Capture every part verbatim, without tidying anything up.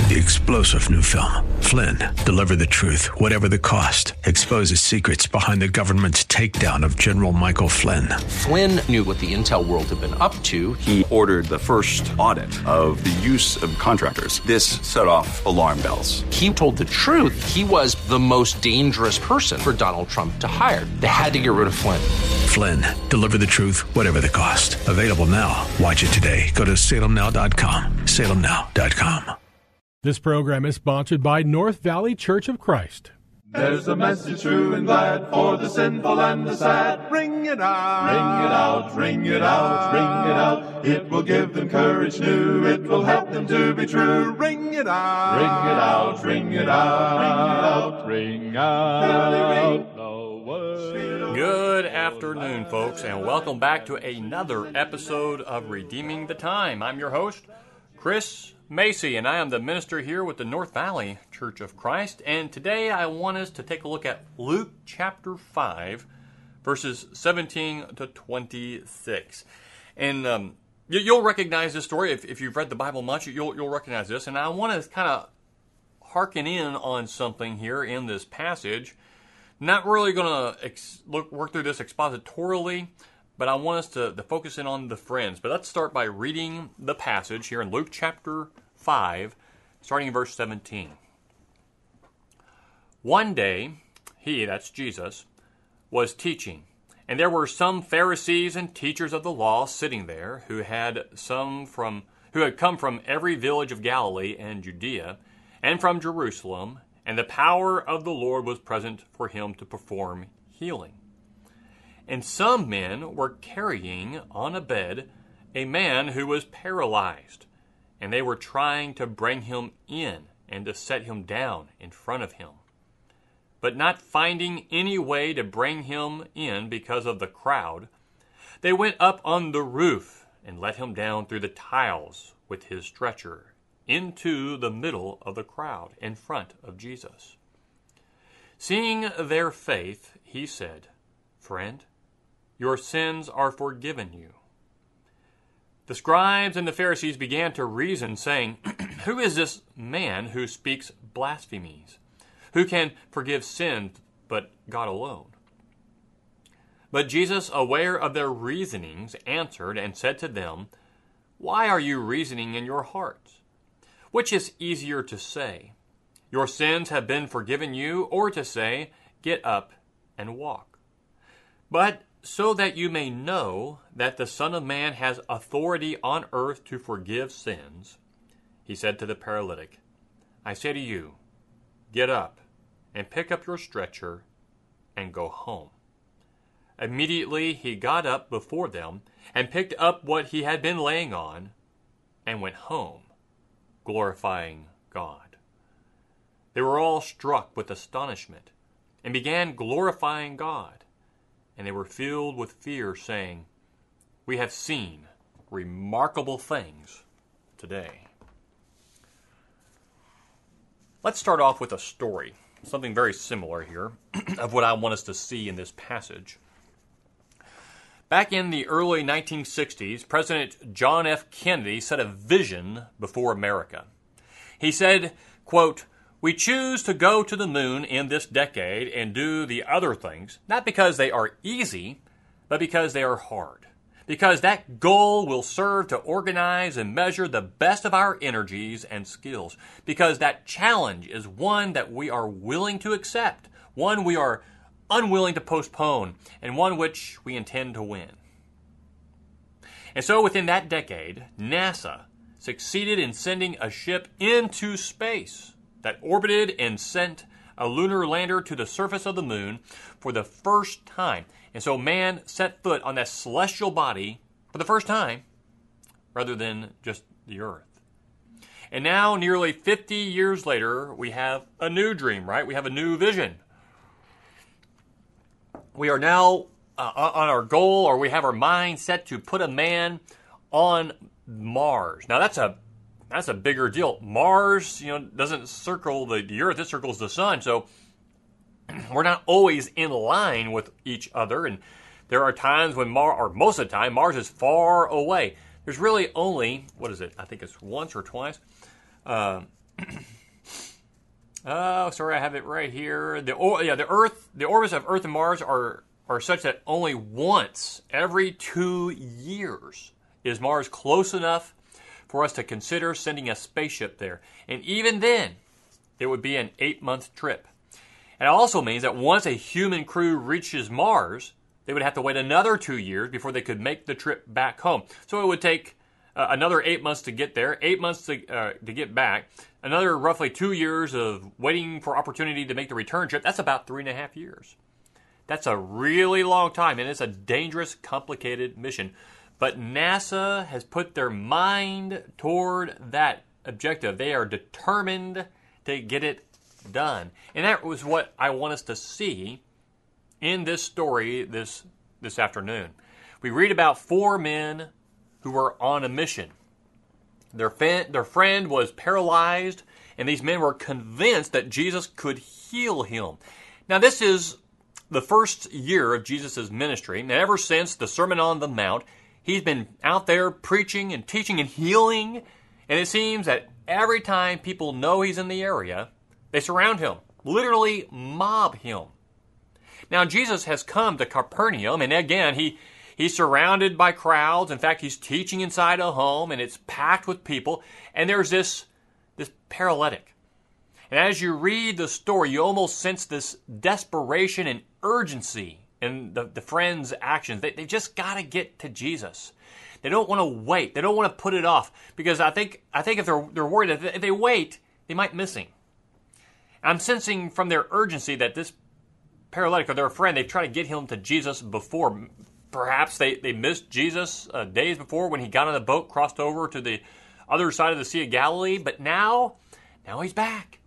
The explosive new film, Flynn, deliver the truth, whatever the cost. Exposes secrets behind the government's takedown of General Michael Flynn. Flynn knew what the intel world had been up to. He ordered the first audit of the use of contractors. This set off alarm bells. He told the truth. He was the most dangerous person for Donald Trump to hire. They had to get rid of Flynn. Flynn, deliver the truth, whatever the cost. Available now. Watch it today. Go to salem now dot com. salem now dot com. This program is sponsored by North Valley Church of Christ. There's a message true and glad for the sinful and the sad. Ring it out, ring it out, ring it out, ring it out. It will give them courage new, it will help them to be true. Ring it out, ring it out, ring it out, ring out. Good afternoon, folks, and welcome back to another episode of Redeeming the Time. I'm your host, Chris Macy, and I am the minister here with the North Valley Church of Christ. And today I want us to take a look at Luke chapter five, verses seventeen to twenty-six. And um, you, you'll recognize this story if, if you've read the Bible much. You'll you'll recognize this. And I want to kind of hearken in on something here in this passage. Not really going to ex- look work through this expositorily, but I want us to, to focus in on the friends. But let's start by reading the passage here in Luke chapter five, starting in verse seventeen. One day, he, that's Jesus, was teaching, and there were some Pharisees and teachers of the law sitting there, who had some from who had come from every village of Galilee and Judea, and from Jerusalem, and the power of the Lord was present for him to perform healing. And some men were carrying on a bed a man who was paralyzed, and they were trying to bring him in and to set him down in front of him. But not finding any way to bring him in because of the crowd, they went up on the roof and let him down through the tiles with his stretcher into the middle of the crowd in front of Jesus. Seeing their faith, he said, "Friend, your sins are forgiven you." The scribes and the Pharisees began to reason, saying, "Who is this man who speaks blasphemies? Who can forgive sins but God alone?" But Jesus, aware of their reasonings, answered and said to them, "Why are you reasoning in your hearts? Which is easier to say, 'Your sins have been forgiven you,' or to say, 'Get up and walk'? But so that you may know that the Son of Man has authority on earth to forgive sins," he said to the paralytic, "I say to you, get up and pick up your stretcher and go home." Immediately he got up before them and picked up what he had been laying on and went home, glorifying God. They were all struck with astonishment and began glorifying God. And they were filled with fear, saying, "We have seen remarkable things today." Let's start off with a story, something very similar here, of what I want us to see in this passage. Back in the early nineteen sixties, President John F. Kennedy set a vision before America. He said, quote, "We choose to go to the moon in this decade and do the other things, not because they are easy, but because they are hard. Because that goal will serve to organize and measure the best of our energies and skills. Because that challenge is one that we are willing to accept, one we are unwilling to postpone, and one which we intend to win." And so within that decade, NASA succeeded in sending a ship into space that orbited and sent a lunar lander to the surface of the moon for the first time. And so man set foot on that celestial body for the first time, rather than just the Earth. And now, nearly fifty years later, we have a new dream, right? We have a new vision. We are now uh, on our goal, or we have our mind set to put a man on Mars. Now, that's a That's a bigger deal. Mars, you know, doesn't circle the, the Earth, it circles the sun. So we're not always in line with each other. And there are times when Mars, or most of the time, Mars is far away. There's really only, what is it? I think it's once or twice. Uh, Oh, sorry, I have it right here. The or, yeah, the Earth, the orbits of Earth and Mars are are such that only once every two years is Mars close enough for us to consider sending a spaceship there. And even then, it would be an eight-month trip. And it also means that once a human crew reaches Mars, they would have to wait another two years before they could make the trip back home. So it would take uh, another eight months to get there, eight months to, uh, to get back, another roughly two years of waiting for opportunity to make the return trip. That's about three and a half years. That's a really long time, and it's a dangerous, complicated mission. But NASA has put their mind toward that objective. They are determined to get it done. And that was what I want us to see in this story this, this afternoon. We read about four men who were on a mission. Their, fan, their friend was paralyzed, and these men were convinced that Jesus could heal him. Now, this is the first year of Jesus' ministry, and ever since the Sermon on the Mount, he's been out there preaching and teaching and healing, and it seems that every time people know he's in the area, they surround him, literally mob him. Now, Jesus has come to Capernaum, and again, he, he's surrounded by crowds. In fact, he's teaching inside a home, and it's packed with people, and there's this, this paralytic. And as you read the story, you almost sense this desperation and urgency in the, the friends' actions. They, they just got to get to Jesus. They don't want to wait. They don't want to put it off. Because I think I think if they're, they're worried, if they, if they wait, they might miss him. I'm sensing from their urgency that this paralytic or their friend, they've tried to get him to Jesus before. Perhaps they, they missed Jesus uh, days before when he got on the boat, crossed over to the other side of the Sea of Galilee. But now, now he's back.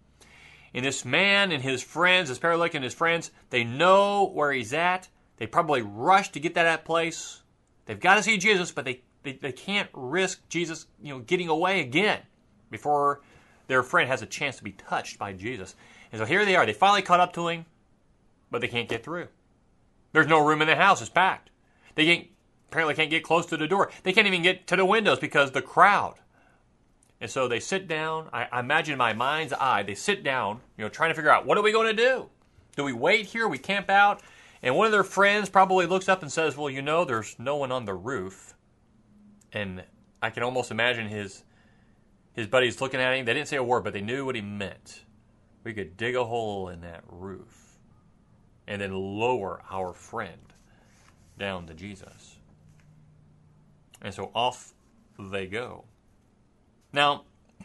And this man and his friends, this paralytic and his friends, they know where he's at. They probably rush to get to that place. They've got to see Jesus, but they, they, they can't risk Jesus, you know, getting away again before their friend has a chance to be touched by Jesus. And so here they are. They finally caught up to him, but they can't get through. There's no room in the house. It's packed. They can't, apparently can't get close to the door. They can't even get to the windows because the crowd. And so they sit down. I, I imagine in my mind's eye, they sit down, you know, trying to figure out, what are we going to do? Do we wait here? We camp out? And one of their friends probably looks up and says, well, you know, there's no one on the roof. And I can almost imagine his his buddies looking at him. They didn't say a word, but they knew what he meant. We could dig a hole in that roof and then lower our friend down to Jesus. And so off they go. Now,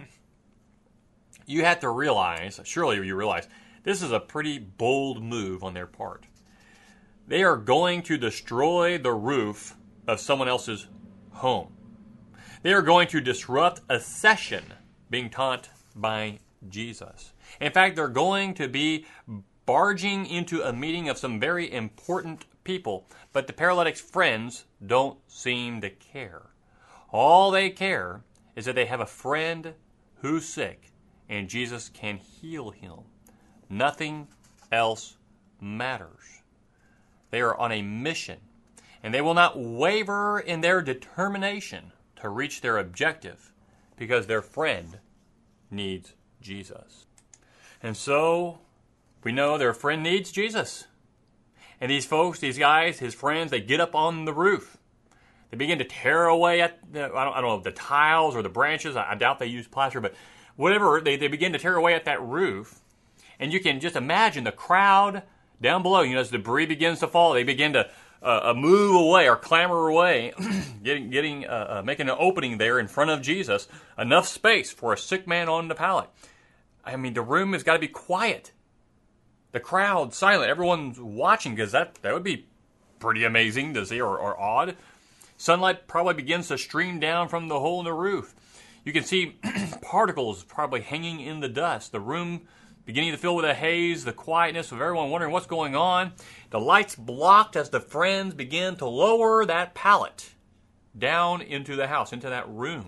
you have to realize, surely you realize, this is a pretty bold move on their part. They are going to destroy the roof of someone else's home. They are going to disrupt a session being taught by Jesus. In fact, they're going to be barging into a meeting of some very important people, but the paralytic's friends don't seem to care. All they care is that they have a friend who's sick, and Jesus can heal him. Nothing else matters. They are on a mission, and they will not waver in their determination to reach their objective because their friend needs Jesus. And so, we know their friend needs Jesus. And these folks, these guys, his friends, they get up on the roof. They begin to tear away at, the, I, don't, I don't know, the tiles or the branches. I, I doubt they use plaster, but whatever, they, they begin to tear away at that roof. And you can just imagine the crowd down below, you know, as debris begins to fall, they begin to uh, move away or clamber away, getting, getting, uh, uh, making an opening there in front of Jesus, enough space for a sick man on the pallet. I mean, the room has got to be quiet. The crowd silent. Everyone's watching because that, that would be pretty amazing to see or, or odd. Sunlight probably begins to stream down from the hole in the roof. You can see particles probably hanging in the dust. The room beginning to fill with a haze, the quietness of everyone wondering what's going on. The lights blocked as the friends begin to lower that pallet down into the house, into that room.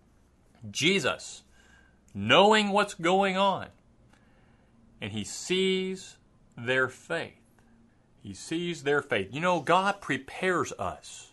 Jesus, knowing what's going on, and he sees their faith. He sees their faith. You know, God prepares us,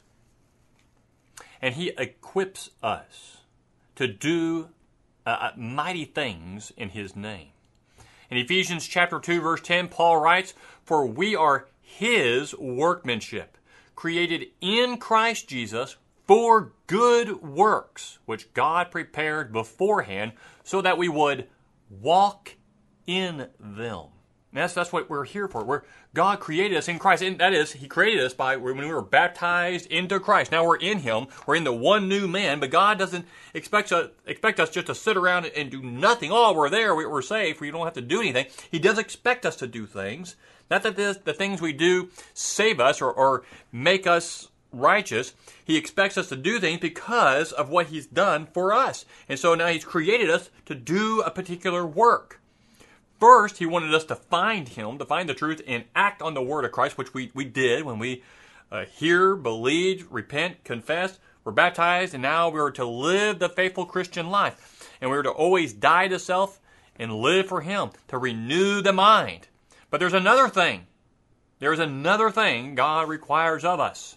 and he equips us to do uh, mighty things in his name. In Ephesians chapter two, verse ten, Paul writes, "For we are His workmanship, created in Christ Jesus for good works, which God prepared beforehand so that we would walk in them." And that's, that's what we're here for. We're, God created us in Christ. And that is, He created us by when we were baptized into Christ. Now we're in Him. We're in the one new man. But God doesn't expect us, expect us just to sit around and do nothing. Oh, we're there. We're safe. We don't have to do anything. He does expect us to do things. Not that the, the things we do save us or, or make us righteous. He expects us to do things because of what He's done for us. And so now He's created us to do a particular work. First, He wanted us to find Him, to find the truth, and act on the Word of Christ, which we, we did when we uh, hear, believe, repent, confess, were baptized, and now we are to live the faithful Christian life. And we are to always die to self and live for Him, to renew the mind. But there's another thing. There's another thing God requires of us.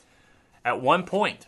At one point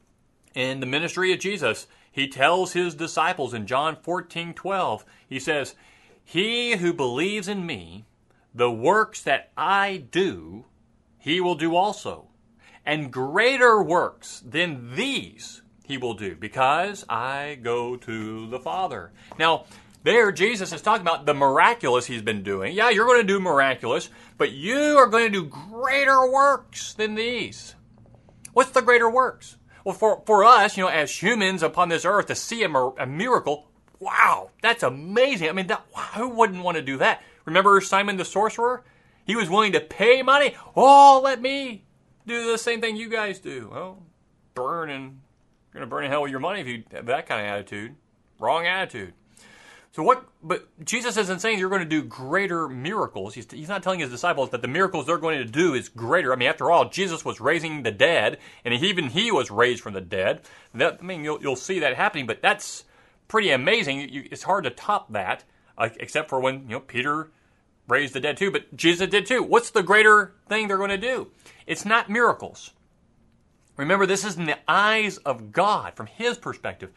in the ministry of Jesus, He tells His disciples in John fourteen twelve, He says, "He who believes in me, the works that I do, he will do also. And greater works than these he will do, because I go to the Father." Now, there Jesus is talking about the miraculous He's been doing. Yeah, you're going to do miraculous, but you are going to do greater works than these. What's the greater works? Well, for, for us, you know, as humans upon this earth, to see a, a miracle, wow, that's amazing. I mean, that, wow, who wouldn't want to do that? Remember Simon the sorcerer? He was willing to pay money. Oh, let me do the same thing you guys do. Oh, burn and you're going to burn in hell with your money if you have that kind of attitude. Wrong attitude. So what, but Jesus isn't saying you're going to do greater miracles. He's, he's not telling His disciples that the miracles they're going to do is greater. I mean, after all, Jesus was raising the dead, and even He was raised from the dead. That, I mean, you'll, you'll see that happening, but that's pretty amazing. You, it's hard to top that, uh, except for when, you know, Peter raised the dead too, but Jesus did too. What's the greater thing they're going to do? It's not miracles. Remember, this is in the eyes of God, from His perspective.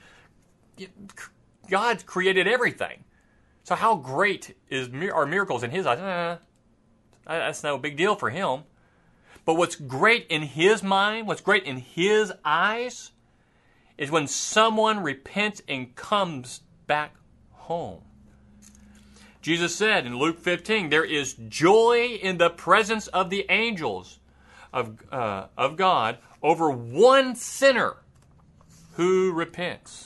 God's created everything. So how great is are miracles in His eyes? Eh, that's no big deal for Him. But what's great in His mind, what's great in His eyes, is when someone repents and comes back home. Jesus said in Luke fifteen, "There is joy in the presence of the angels of, uh, of God over one sinner who repents."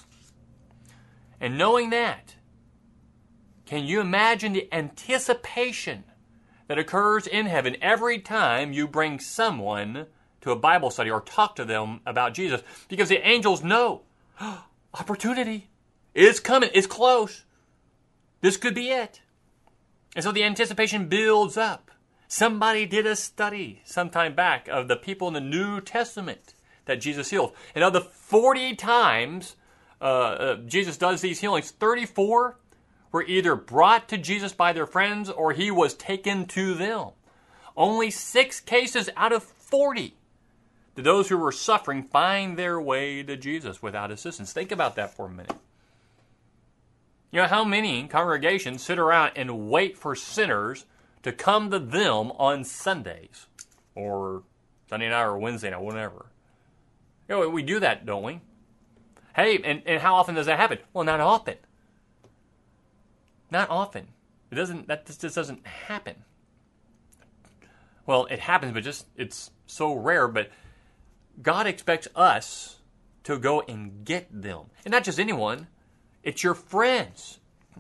And knowing that, can you imagine the anticipation that occurs in heaven every time you bring someone to a Bible study or talk to them about Jesus? Because the angels know, oh, opportunity is coming, it's close. This could be it. And so the anticipation builds up. Somebody did a study sometime back of the people in the New Testament that Jesus healed. And of the forty times uh, uh, Jesus does these healings, thirty-four were either brought to Jesus by their friends or He was taken to them. Only six cases out of forty did those who were suffering find their way to Jesus without assistance. Think about that for a minute. You know, how many congregations sit around and wait for sinners to come to them on Sundays or Sunday night or Wednesday night, whatever? You know, we do that, don't we? Hey, and, and how often does that happen? Well, not often. Not often. It doesn't, that just, just doesn't happen. Well, it happens, but just, it's so rare, but God expects us to go and get them. And not just anyone. It's your friends.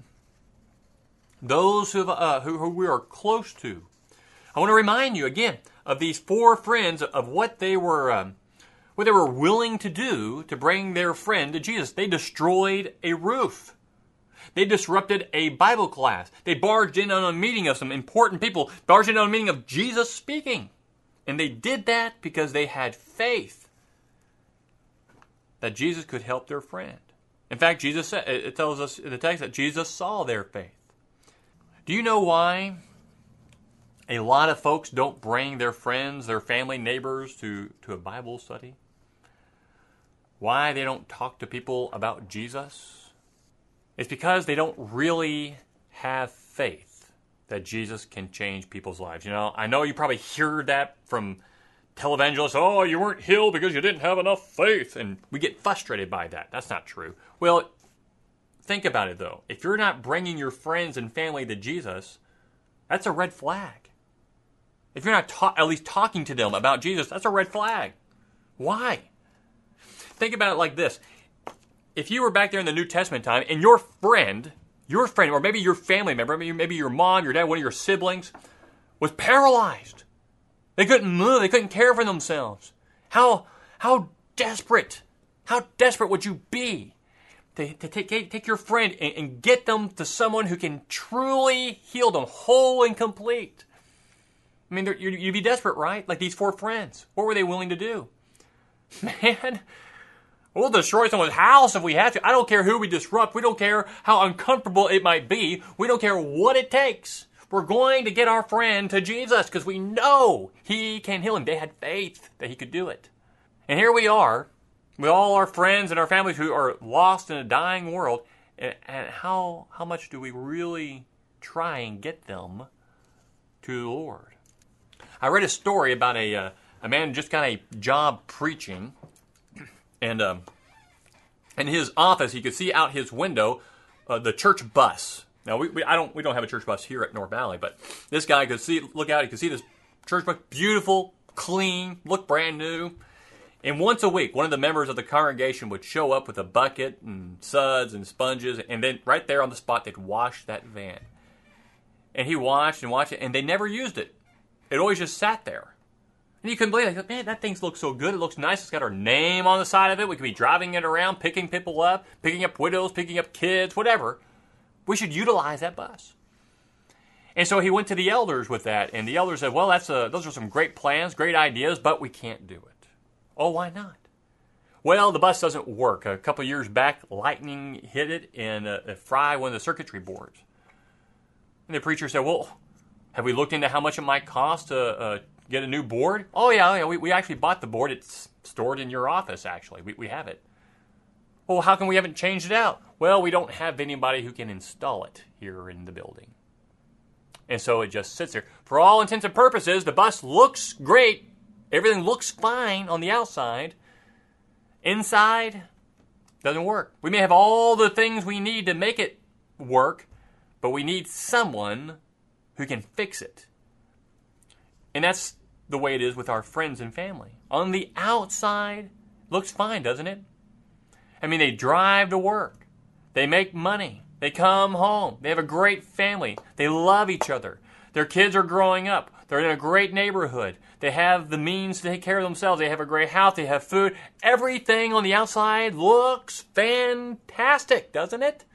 Those who, uh, who, who we are close to. I want to remind you again of these four friends, of what they were um, what they were willing to do to bring their friend to Jesus. They destroyed a roof. They disrupted a Bible class. They barged in on a meeting of some important people, barged in on a meeting of Jesus speaking. And they did that because they had faith that Jesus could help their friend. In fact, Jesus said, it tells us in the text that Jesus saw their faith. Do you know why a lot of folks don't bring their friends, their family, neighbors to, to a Bible study? Why they don't talk to people about Jesus? It's because they don't really have faith. that Jesus can change people's lives. You know, I know you probably hear that from televangelists. Oh, you weren't healed because you didn't have enough faith. And we get frustrated by that. That's not true. Well, think about it, though. If you're not bringing your friends and family to Jesus, that's a red flag. If you're not ta- at least talking to them about Jesus, that's a red flag. Why? Think about it like this. If you were back there in the New Testament time and your friend, your friend, or maybe your family member, maybe, maybe your mom, your dad, one of your siblings, was paralyzed. They couldn't move. They couldn't care for themselves. How, how desperate, how desperate would you be to, to take, take your friend and, and get them to someone who can truly heal them whole and complete? I mean, you'd be desperate, right? Like these four friends. What were they willing to do? Man, we'll destroy someone's house if we have to. I don't care who we disrupt. We don't care how uncomfortable it might be. We don't care what it takes. We're going to get our friend to Jesus because we know he can heal him. They had faith that he could do it. And here we are with all our friends and our families who are lost in a dying world. And, and how, how much do we really try and get them to the Lord? I read a story about a... Uh, A man just got a job preaching, and um, in his office he could see out his window uh, the church bus. Now we, we I don't we don't have a church bus here at North Valley, but this guy could see look out. He could see this church bus, beautiful, clean, looked brand new. And once a week, one of the members of the congregation would show up with a bucket and suds and sponges, and then right there on the spot they'd wash that van. And he watched and watched it, and they never used it. It always just sat there. And you couldn't believe it. Man, that thing looks so good. It looks nice. It's got our name on the side of it. We could be driving it around, picking people up, picking up widows, picking up kids, whatever. We should utilize that bus. And so he went to the elders with that, and the elders said, well, that's a, those are some great plans, great ideas, but we can't do it. Oh, why not? Well, the bus doesn't work. A couple years back, lightning hit it and uh, fried one of the circuitry boards. And the preacher said, well, have we looked into how much it might cost to uh, get a new board? Oh, yeah, yeah we, we actually bought the board. It's stored in your office, actually. We, we have it. Well, how come we haven't changed it out? Well, we don't have anybody who can install it here in the building. And so it just sits there. For all intents and purposes, the bus looks great. Everything looks fine on the outside. Inside, doesn't work. We may have all the things we need to make it work, but we need someone who can fix it. And that's the way it is with our friends and family. On the outside, looks fine, doesn't it? I mean, they drive to work. They make money. They come home. They have a great family. They love each other. Their kids are growing up. They're in a great neighborhood. They have the means to take care of themselves. They have a great house. They have food. Everything on the outside looks fantastic, doesn't it?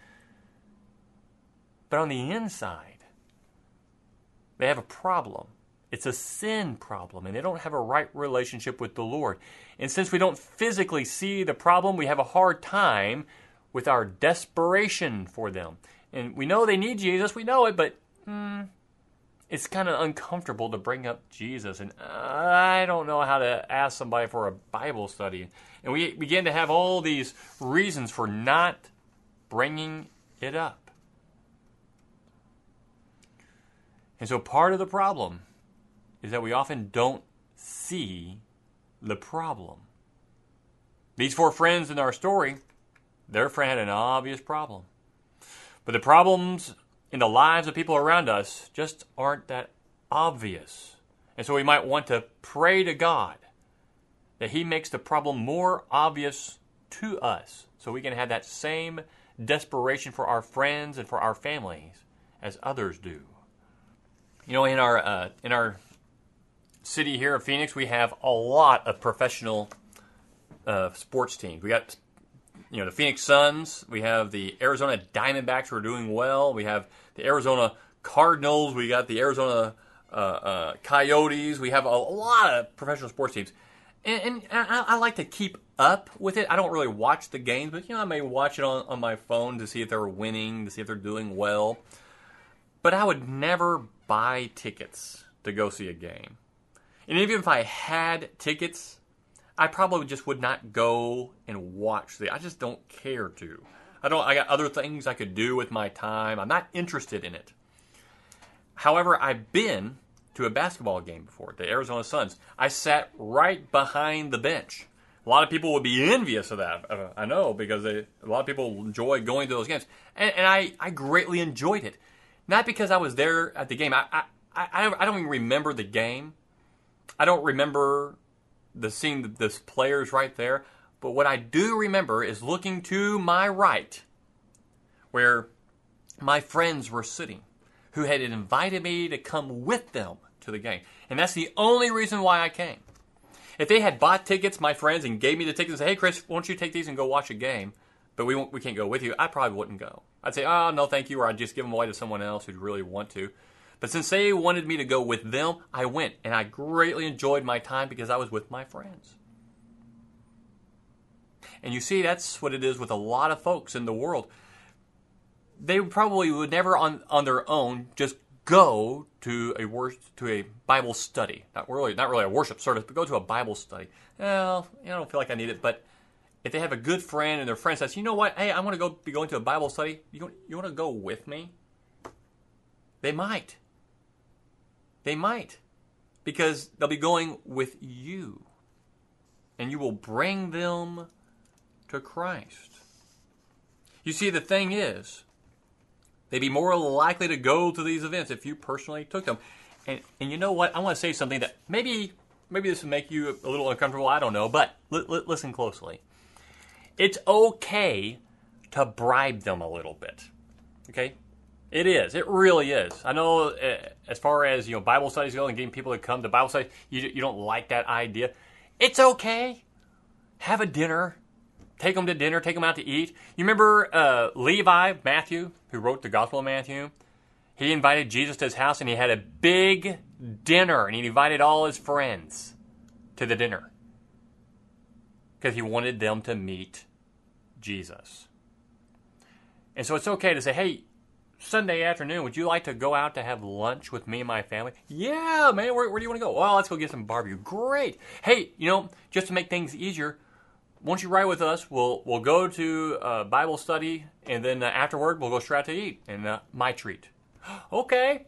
But on the inside, they have a problem. It's a sin problem, and they don't have a right relationship with the Lord. And since we don't physically see the problem, we have a hard time with our desperation for them. And we know they need Jesus, we know it, but hmm, it's kind of uncomfortable to bring up Jesus. And I don't know how to ask somebody for a Bible study. And we begin to have all these reasons for not bringing it up. And so part of the problem is that we often don't see the problem. These four friends in our story, their friend had an obvious problem. But the problems in the lives of people around us just aren't that obvious. And so we might want to pray to God that He makes the problem more obvious to us so we can have that same desperation for our friends and for our families as others do. You know, in our uh, in our city here of Phoenix, we have a lot of professional uh, sports teams. We got, you know, the Phoenix Suns. We have the Arizona Diamondbacks who are doing well. We have the Arizona Cardinals. We got the Arizona uh, uh, Coyotes. We have a, a lot of professional sports teams. And, and I, I like to keep up with it. I don't really watch the games, but, you know, I may watch it on, on my phone to see if they're winning, to see if they're doing well. But I would never buy tickets to go see a game. And even if I had tickets, I probably just would not go and watch the. I just don't care to. I don't. I got other things I could do with my time. I'm not interested in it. However, I've been to a basketball game before, the Arizona Suns. I sat right behind the bench. A lot of people would be envious of that. Uh, I know, because they, a lot of people enjoy going to those games. And, and I, I greatly enjoyed it. Not because I was there at the game. I, I, I, I don't even remember the game. I don't remember the seeing the, the players right there. But what I do remember is looking to my right, where my friends were sitting, who had invited me to come with them to the game. And that's the only reason why I came. If they had bought tickets, my friends, and gave me the tickets and said, hey, Chris, why don't you take these and go watch a game, but we won't, we can't go with you, I probably wouldn't go. I'd say, oh, no, thank you, or I'd just give them away to someone else who'd really want to. But since they wanted me to go with them, I went, and I greatly enjoyed my time because I was with my friends. And you see, that's what it is with a lot of folks in the world. They probably would never on, on their own just go to a wor- to a Bible study. Not really, not really a worship service, but go to a Bible study. Well, I don't feel like I need it, but if they have a good friend and their friend says, you know what, hey, I want to go be going to a Bible study. You, you want to go with me? They might. They might. Because they'll be going with you. And you will bring them to Christ. You see, the thing is, they'd be more likely to go to these events if you personally took them. And and you know what? I want to say something that maybe maybe this will make you a little uncomfortable. I don't know. But li- li- listen closely. It's okay to bribe them a little bit. Okay? It is. It really is. I know uh, as far as, you know, Bible studies go and getting people to come to Bible studies, you, you don't like that idea. It's okay. Have a dinner. Take them to dinner. Take them out to eat. You remember uh, Levi, Matthew, who wrote the Gospel of Matthew? He invited Jesus to his house, and he had a big dinner, and he invited all his friends to the dinner because he wanted them to meet Jesus. And so it's okay to say, hey, Sunday afternoon, would you like to go out to have lunch with me and my family? Yeah, man, where, where do you want to go? Well, let's go get some barbecue. Great. Hey, you know, just to make things easier, once you ride with us, we'll we'll go to uh, Bible study, and then uh, afterward, we'll go straight out to eat, and uh, my treat. Okay.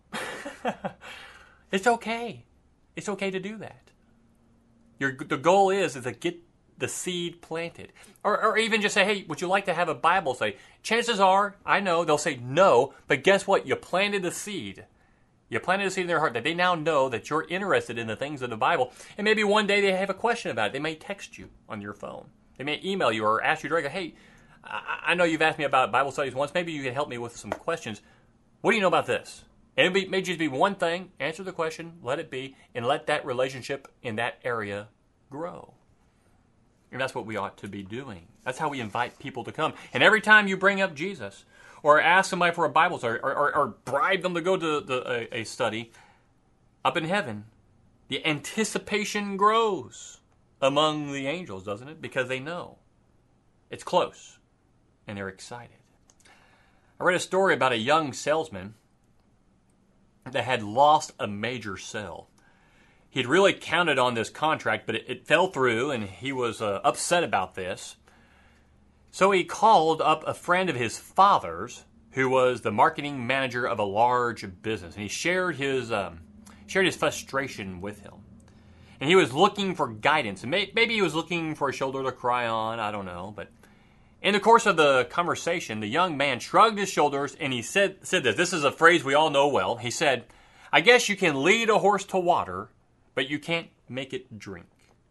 It's okay. It's okay to do that. Your the goal is, is to get the seed planted. Or, or even just say, hey, would you like to have a Bible study? Chances are, I know, they'll say no, but guess what? You planted the seed. You planted a seed in their heart that they now know that you're interested in the things of the Bible. And maybe one day they have a question about it. They may text you on your phone. They may email you or ask you directly, hey, I know you've asked me about Bible studies once. Maybe you can help me with some questions. What do you know about this? And it may just be one thing. Answer the question, let it be, and let that relationship in that area grow. And that's what we ought to be doing. That's how we invite people to come. And every time you bring up Jesus, or ask somebody for a Bible study, or, or, or bribe them to go to the, a, a study, up in heaven, the anticipation grows among the angels, doesn't it? Because they know it's close, and they're excited. I read a story about a young salesman that had lost a major sale. He'd really counted on this contract, but it, it fell through, and he was uh, upset about this. So he called up a friend of his father's who was the marketing manager of a large business, and he shared his um, shared his frustration with him. And he was looking for guidance, and may, maybe he was looking for a shoulder to cry on, I don't know. But in the course of the conversation, the young man shrugged his shoulders, and he said, said this. This is a phrase we all know well. He said, I guess you can lead a horse to water, but you can't make it drink.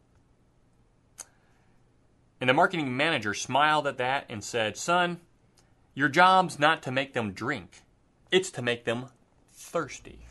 And the marketing manager smiled at that and said, son, your job's not to make them drink. It's to make them thirsty.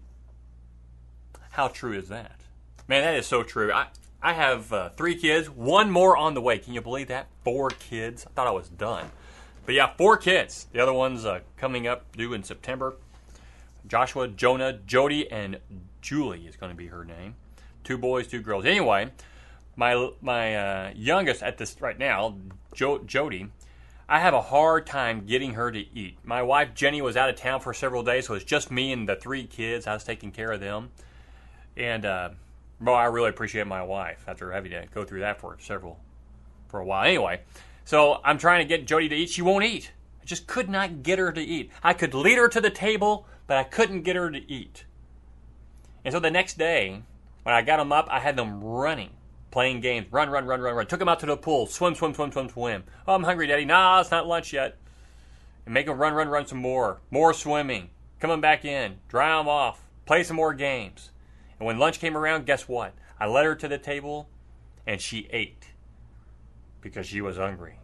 How true is that? Man, that is so true. I, I have uh, three kids, one more on the way. Can you believe that? Four kids. I thought I was done. But yeah, four kids. The other one's uh, coming up due in September. Joshua, Jonah, Jody, and Julie is going to be her name. Two boys, two girls. Anyway, my my uh, youngest at this right now, jo- Jody, I have a hard time getting her to eat. My wife, Jenny, was out of town for several days, so it's just me and the three kids. I was taking care of them. And, uh, well, I really appreciate my wife after having to go through that for several, for a while. Anyway, so I'm trying to get Jody to eat. She won't eat. I just could not get her to eat. I could lead her to the table, but I couldn't get her to eat. And so the next day, when I got them up, I had them running, playing games. Run, run, run, run, run. Took them out to the pool. Swim, swim, swim, swim, swim. Oh, I'm hungry, Daddy. Nah, it's not lunch yet. And make them run, run, run some more. More swimming. Coming back in. Dry them off. Play some more games. And when lunch came around, guess what? I led her to the table, and she ate because she was hungry.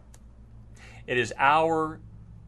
It is our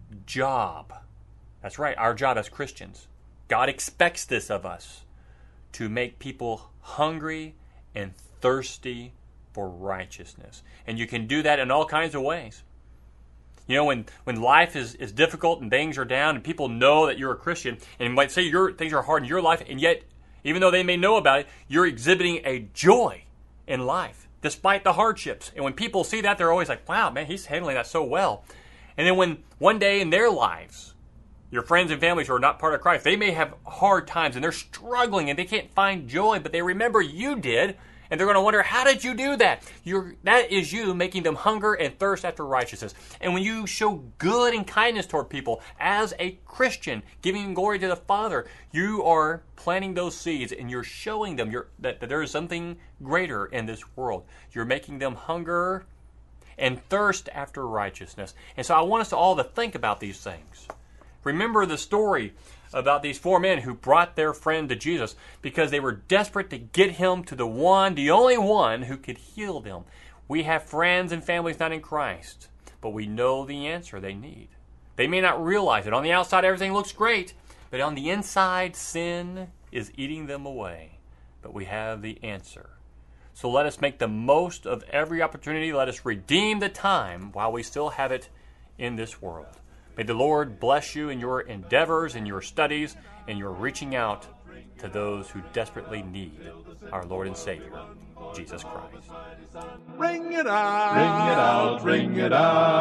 job. That's right, our job as Christians. God expects this of us, to make people hungry and thirsty for righteousness. And you can do that in all kinds of ways. You know, when, when life is, is difficult and things are down and people know that you're a Christian, and might say your things are hard in your life, and yet, even though they may know about it, you're exhibiting a joy in life, despite the hardships. And when people see that, they're always like, wow, man, he's handling that so well. And then when one day in their lives, your friends and families who are not part of Christ, they may have hard times and they're struggling and they can't find joy, but they remember you did, and they're going to wonder, how did you do that? You're, that is you making them hunger and thirst after righteousness. And when you show good and kindness toward people as a Christian, giving glory to the Father, you are planting those seeds and you're showing them you're, that, that there is something greater in this world. You're making them hunger and thirst after righteousness. And so I want us to all to think about these things. Remember the story about these four men who brought their friend to Jesus because they were desperate to get him to the one, the only one who could heal them. We have friends and families not in Christ, but we know the answer they need. They may not realize it. On the outside, everything looks great, but on the inside, sin is eating them away. But we have the answer. So let us make the most of every opportunity. Let us redeem the time while we still have it in this world. May the Lord bless you in your endeavors, in your studies, and your reaching out to those who desperately need our Lord and Savior, Jesus Christ. Ring it out, ring it out, ring it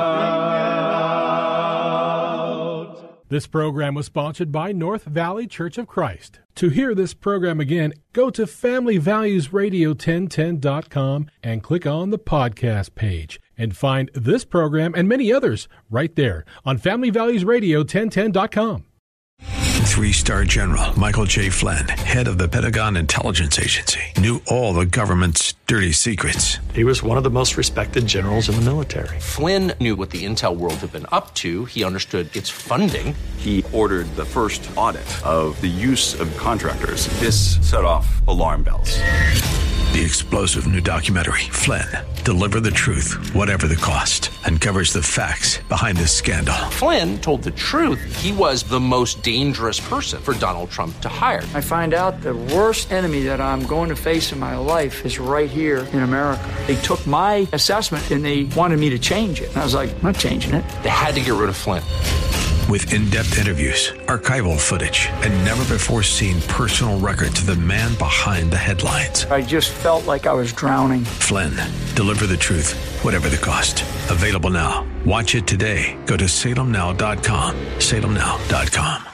out. This program was sponsored by North Valley Church of Christ. To hear this program again, go to family values radio ten ten dot com and click on the podcast page and find this program and many others right there on family values radio ten ten dot com. Three-star General Michael J. Flynn, head of the Pentagon Intelligence Agency, knew all the government's dirty secrets. He was one of the most respected generals in the military. Flynn knew what the intel world had been up to. He understood its funding. He ordered the first audit of the use of contractors. This set off alarm bells. The explosive new documentary, Flynn, Deliver the Truth, Whatever the Cost, uncovers the facts behind this scandal. Flynn told the truth. He was the most dangerous person for Donald Trump to hire. I find out the worst enemy that I'm going to face in my life is right here in America. They took my assessment and they wanted me to change it. And I was like, I'm not changing it. They had to get rid of Flynn. With in-depth interviews, archival footage, and never-before-seen personal records of the man behind the headlines. I just felt like I was drowning. Flynn, Deliver the Truth, Whatever the Cost. Available now. Watch it today. Go to salem now dot com. salem now dot com.